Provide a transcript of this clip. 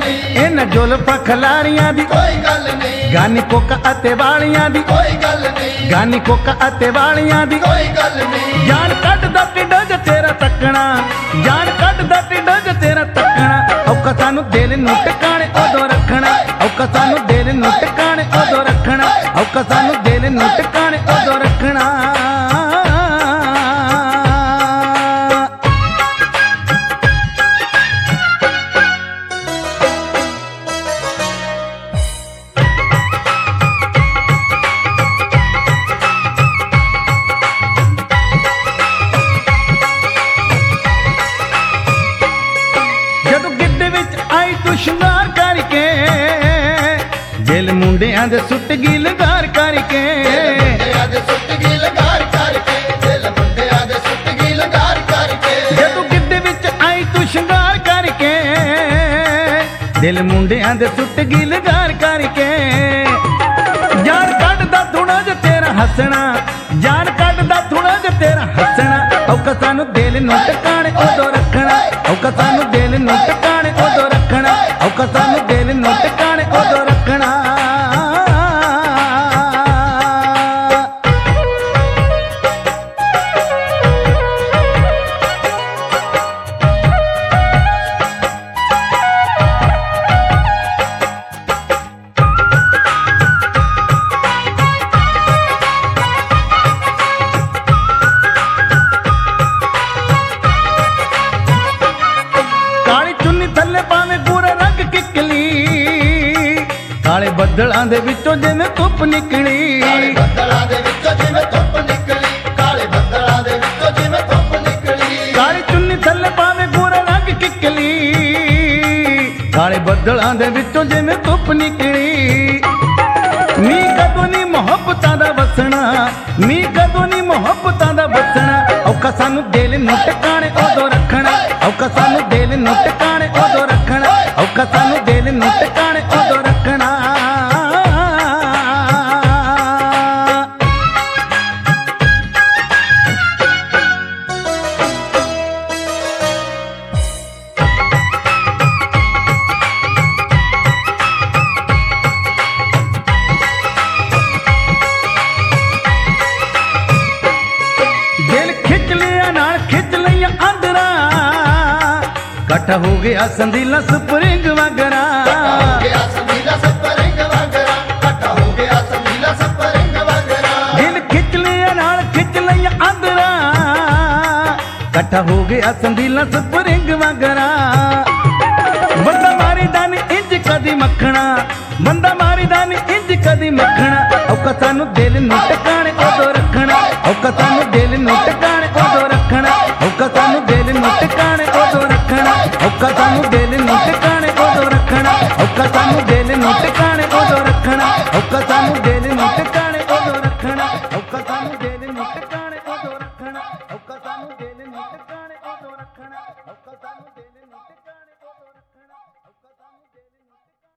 नहीं इन जुल्फां खलारियां दी कोई गल नहीं गानी कोका अते वालियां दी कोई गल नहीं गानी कोका अते वालियां दी कोई गल नहीं जान कड्डदा टिड्ड च तेरा तकना जान कड्डदा टिड्ड च तेरा तकना औखा सानू दिल नूं टकाणे उदों रखना औखा सानू दिल नूं टकाणे उदों रखना औखा सानू दिल नूं टकाणे उदों रखना शृंगार करके दिल मुंडियां दे सुट गी लगार करके जदों गिद्ध विच आई तू शृंगार करके दिल मुंडियां दे सुट गी लगार करके जान कड्डदा थोड़ा ज तेरा हसना जान कड्डदा थोड़ा ज तेरा हसना औखा सानू दिल नूं टकाणे उदों रखना औखा सानू दिल नूं टकाणे उदों रखना औखा सानू दिल नूं टकाणे उदों रखना काले बदलां दे विचों जिवें धुप निकली काले बदलां दे विचों जिवें धुप निकली काले बदलां दे विचों जिवें धुप निकली काली चुन्नी थल्ले पावे गोरा रंग किकली काले बदलां दे विचों जिवें धुप निकली नी कदों नी मुहब्बतां दा वसना नी कदों नी मुहब्बतां दा वसना औखा सानू दिल नूं टकाणे उदों रखना औखा सानू दिल नूं टकाणे उदों रखना औखा सानू दिल नूं टकाणे उदों रखना कट्ठा हो गया संदीला स्प्रिंग वगरा दिल खिच लिया नाल खिच लिया आंदरा कट्ठा हो गया संदीला स्प्रिंग वगरा बंदा मारी दानी इंज कदी मखना बंदा मारी दानी इंज कदी मखना औखा सानू दिल नूं टकाणे उदों